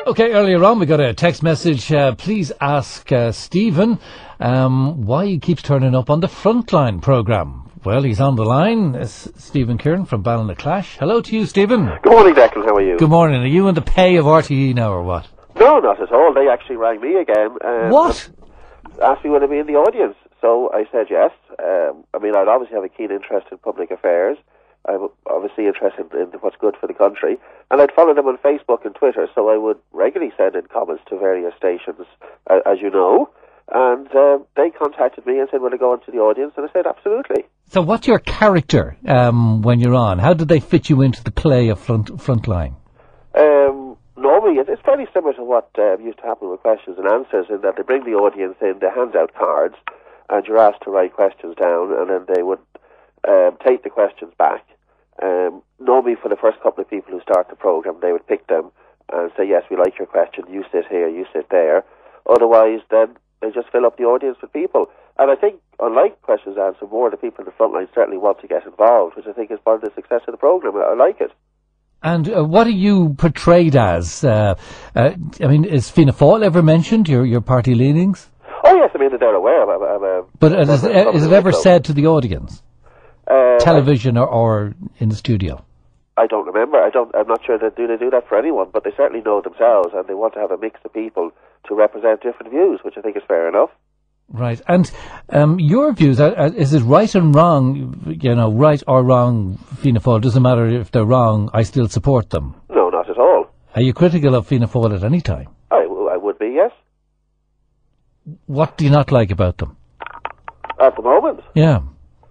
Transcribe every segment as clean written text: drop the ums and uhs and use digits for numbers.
Okay, earlier on we got a text message. Please ask Stephen why he keeps turning up on the Frontline programme. Well, he's on the line. It's Stephen Kieran from Ballynaclash. Hello to you, Stephen. Good morning, Declan. How are you? Good morning. Are you in the pay of RTE now or what? No, not at all. They actually rang me again. What? Asked me would I be in the audience. So I said yes. I'd obviously have a keen interest in public affairs. I'm obviously interested in what's good for the country. And I'd follow them on Facebook and Twitter, so I would regularly send in comments to various stations, as you know. And they contacted me and said, will I go into the audience? And I said, absolutely. So what's your character when you're on? How did they fit you into the play of Frontline? Normally, it's fairly similar to what used to happen with questions and answers, in that they bring the audience in, they hand out cards, and you're asked to write questions down, and then they would take the questions back. Normally, for the first couple of people who start the programme, they would pick them and say, yes, we like your question, you sit here, you sit there. Otherwise, then they just fill up the audience with people. And I think, unlike questions and answer, more the people in the front line certainly want to get involved, which I think is part of the success of the programme. I like it. And what are you portrayed as? Is Fianna Fáil ever mentioned, your party leanings? Oh, yes, they're aware. But is it ever said to the audience? Television or in the studio? I don't remember. I'm not sure they do that for anyone, but they certainly know themselves, and they want to have a mix of people to represent different views, which I think is fair enough. Right. And your views, is it right and wrong, right or wrong, Fianna Fáil? Doesn't matter if they're wrong, I still support them? No, not at all. Are you critical of Fianna Fáil at any time? I would be, yes. What do you not like about them? At the moment? Yeah.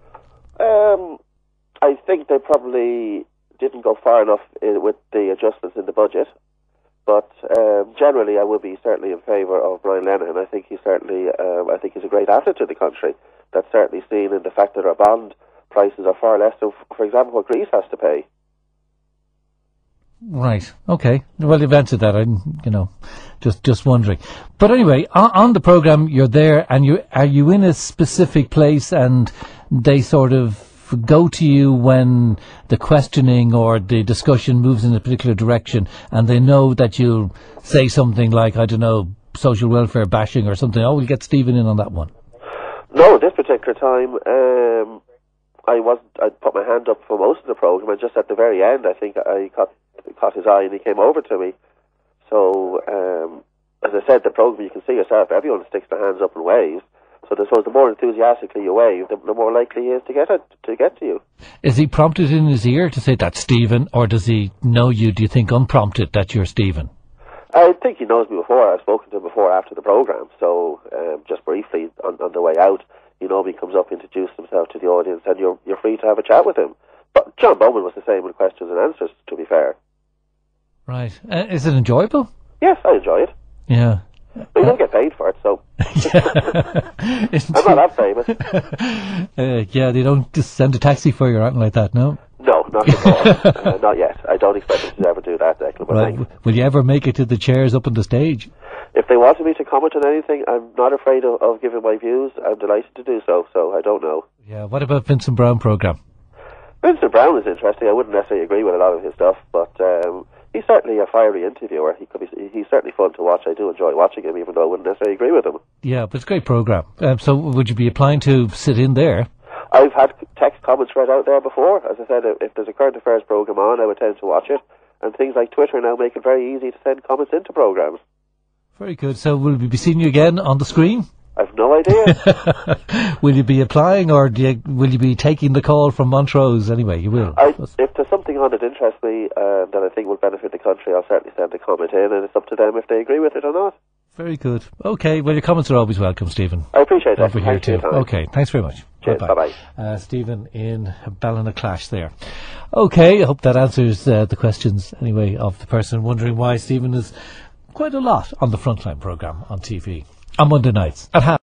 I think they probably didn't go far enough with the adjustments in the budget. But generally, I would be certainly in favour of Brian Lenihan. I think he's a great asset to the country. That's certainly seen in the fact that our bond prices are far less than, for example, what Greece has to pay. Right. Okay. Well, you've answered that. I'm, just wondering. But anyway, on the programme, you're there, and are you in a specific place, and they sort of go to you when the questioning or the discussion moves in a particular direction, and they know that you'll say something like, I don't know, social welfare bashing or something. Oh, we'll get Stephen in on that one. No, this particular time, I put my hand up for most of the programme, and just at the very end, I think I caught his eye and he came over to me. So, as I said, the programme, you can see yourself, everyone sticks their hands up and waves. So I suppose the more enthusiastically you wave, the more likely he is to get to you. Is he prompted in his ear to say that's Stephen, or does he know you, do you think, unprompted, that you're Stephen? I think he knows me before. I've spoken to him before after the programme. So just briefly on the way out, he comes up, introduces himself to the audience, and you're free to have a chat with him. But John Bowman was the same with questions and answers, to be fair. Right. Is it enjoyable? Yes, I enjoy it. Yeah. But you don't get paid for it, so I'm not that famous. Yeah, they don't just send a taxi for you or anything like that, no? No, not at all. Not yet. I don't expect them to ever do that, Declan. Right. Will you ever make it to the chairs up on the stage? If they wanted me to comment on anything, I'm not afraid of giving my views. I'm delighted to do so I don't know. Yeah, what about Vincent Browne programme? Vincent Browne is interesting. I wouldn't necessarily agree with a lot of his stuff, but he's certainly a fiery interviewer. He's certainly fun to watch. I do enjoy watching him, even though I wouldn't necessarily agree with him. Yeah, but it's a great programme. So would you be applying to sit in there? I've had text comments read out there before. As I said, if there's a current affairs programme on, I would tend to watch it. And things like Twitter now make it very easy to send comments into programmes. Very good. So will we be seeing you again on the screen? I've no idea. Will you be applying, or will you be taking the call from Montrose anyway? You will. If there's something on that interests me that I think will benefit the country, I'll certainly send a comment in, and it's up to them if they agree with it or not. Very good. Okay, well, your comments are always welcome, Stephen. I appreciate that. Over here too. Okay, thanks very much. Cheers, bye-bye. Stephen in Ballynaclash there. Okay, I hope that answers the questions anyway of the person wondering why Stephen is quite a lot on the Frontline programme on TV on Monday nights at half.